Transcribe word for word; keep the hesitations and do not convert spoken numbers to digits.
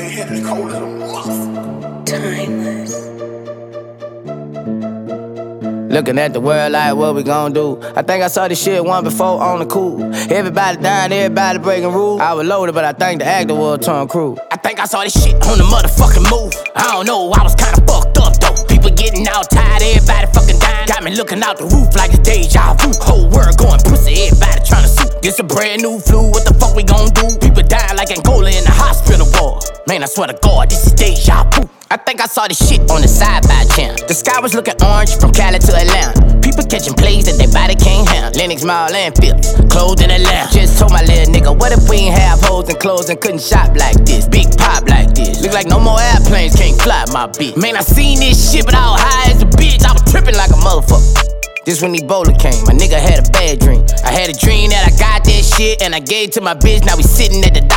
Timeless. Looking at the world like what we gon' do. I think I saw this shit one before on the cool. Everybody dying, everybody breaking rules. I was loaded, but I think the actor was Tom Cruise. I think I saw this shit on the motherfucking move. I don't know, I was kinda fucked up though. People getting out tired, everybody fucking dying. Got me looking out the roof like it's deja vu. Whole world going pussy, everybody tryna sue. This a brand new flu, what the fuck we gon' do? People dying like Angola in the hospital ward. Man, I swear to God, this is deja vu. I think I saw this shit on the side-by channel. The sky was looking orange from Cali to Atlanta. People catching plays that their body can't handle. Lennox Mall and Phillips, clothed in Atlanta. Just told my little nigga, what if we ain't have hoes and clothes and couldn't shop like this? Big pop like this. Look like no more airplanes can't fly my bitch. Man, I seen this shit, but I was high as a bitch. I was tripping like a motherfucker. This when Ebola came, my nigga had a bad dream. I had a dream that I got that shit and I gave it to my bitch. Now we sitting at the